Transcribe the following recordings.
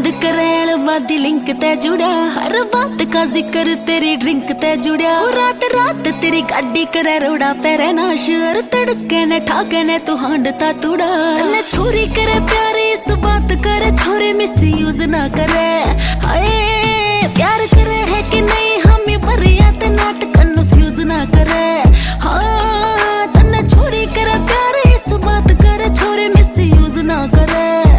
बंद करे बादी लिंक ते जुड़ा, हर बात का जिक्र तेरी ड्रिंक ते जुड़ा। रात रात तेरी गाड़ी करे रोड़ा पेरे नाश, और तड़के ने ठाके ने तू हांडता तुड़ा। तन्ने छोरी करे प्यारे इस बात करे, छोरे मिस यूज ना करे। हाय प्यार करे है कि नहीं हमें भरिया ते नाट कन्फ्यूज ना करे। हाँ तन्ने छोरी करे प्यारे इस बात करे, छोरे मिस यूज ना करे।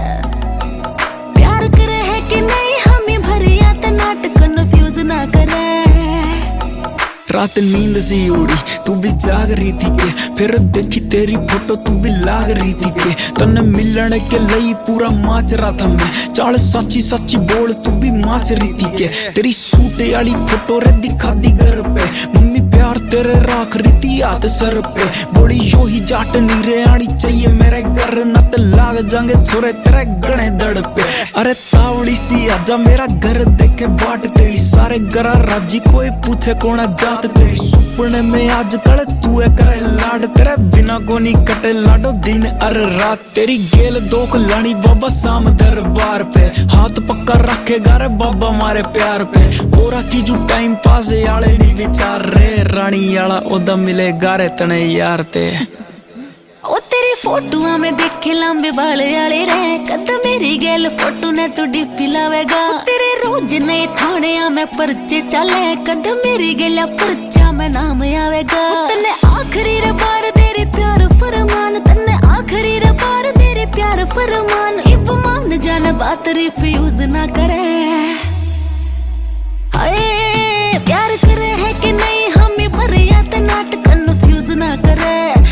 प्यार करे है कि नहीं हमें भरिया ते नाट कन्फ्यूज ना करे। रात नींद सी उड़ी तू भी जाग रही थी के, फिर देखी तेरी फोटो तू भी लाग रही थी के। तन्ने मिलने के लिए पूरा माच रहा था मैं, चाल सच्ची सच्ची बोल तू भी माच रही थी के। तेरी सूटे वाली फोटो रे दिखा दी घर पे, मम्मी प्यार तेरे राख रही थी हाथ सर पे। बोली यो ही जाट नीरे आनी चाहिए मेरे घर, न तो लाग जाएंगे छोरे तेरे गणे दड़ पे। अरे तावड़ी सी आजा मेरा घर देखे बाट तेरी, सारे गरा राजी कोई पूछे कौन जात तेरी। सुपने में आज कल तू है करे लाड, तेरे बिना गोनी कटे लाडो दिन अर रात। तेरी गेल दोख लानी बाबा शाम दरबार पे, हाथ पक्का रखेगा रे बाबा मारे प्यार पे। बोरा की जो टाइम पास आले नहीं विचार रे, रानी आला ओदा मिलेगा रे तने यार ते। ओ तेरी फोटोआ में देखे लंबे बाल आले रे, कद मेरी गेल फोटो ने तू डीपी लावेगा। तेरे रोज नए थाने में पर्चे चले, कद मेरी गेल पर्चा में नाम आवेगा। तन्ने आखिरी रे बार तेरे प्यार फरमान, तन्ने आखिरी रे बार तेरे प्यार फरमान। इब मान जाने बात रिफ्यूज ना करे। हाय प्यार करे है कि नहीं हमें भरिया ते नाट कन्फ्यूज ना करे।